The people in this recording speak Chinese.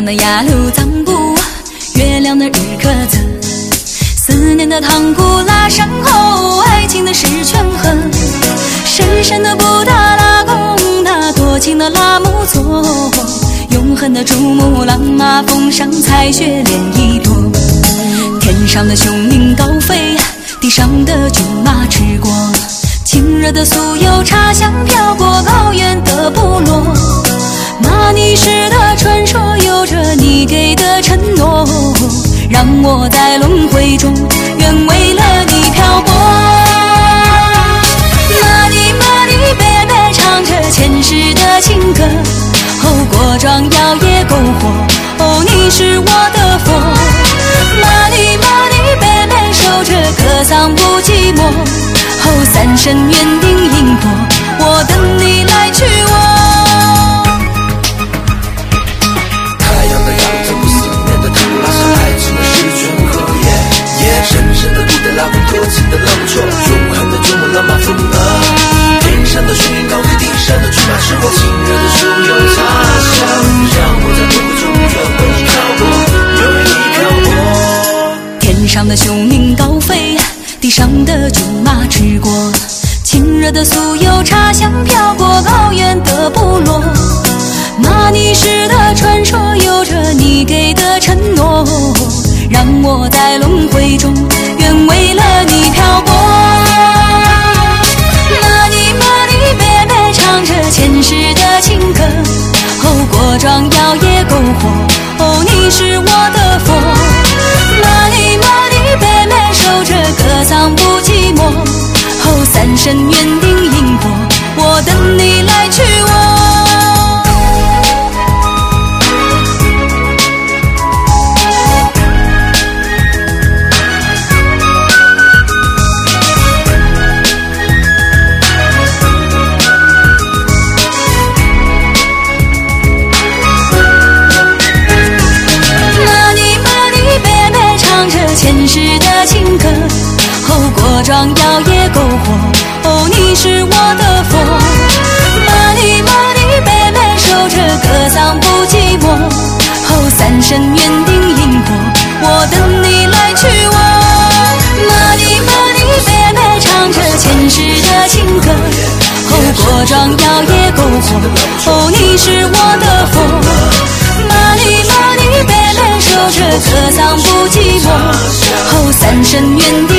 的雅鲁藏布，月亮的日喀则，思念的唐古拉山后，爱情的石泉河，深深的布达拉宫，那多情的拉木措，永恒的珠穆朗玛峰上彩雪连一朵，天上的雄鹰高飞，地上的骏马驰过，亲热的酥油茶香飘过高原的部落，马尼什的传说有着你给的承诺，让我在轮回中愿为了你漂泊。玛尼玛尼贝贝唱着前世的情歌，哦，过壮瑶也篝火，哦，你是我的佛。玛尼玛尼贝贝守着歌桑不寂寞，哦，三生缘定因果，我等你来娶我。 深深的布达拉宫，多情的浪戳，永恒的珠穆朗玛峰啊！天上的雄鹰高飞，地上的骏马驰过，亲热的酥油茶香，让我在轮回中愿为你漂泊，愿为你漂泊。 天上的雄鹰高飞，地上的骏马驰过，亲热的酥油茶香飘过高原的部落，玛尼什的传说有着你给的承诺，让我在轮回中愿为了你漂泊。玛尼玛尼贝贝唱着前世的情歌，哦，过壮瑶也篝火，哦，你是我的佛。玛尼玛尼贝贝守着歌桑不寂寞，哦，三生缘定因果，我等你来娶我。前世的情歌，哦，过壮瑶也篝火，哦，你是我的佛。玛尼玛尼贝贝守着歌桑不寂寞，哦，三生缘定因果，我等你来娶我。玛尼玛尼贝贝唱着前世的情歌，哦，过壮瑶也篝火，哦，你是我的佛。玛尼玛尼贝贝守着歌桑不寂寞，哦，三生缘定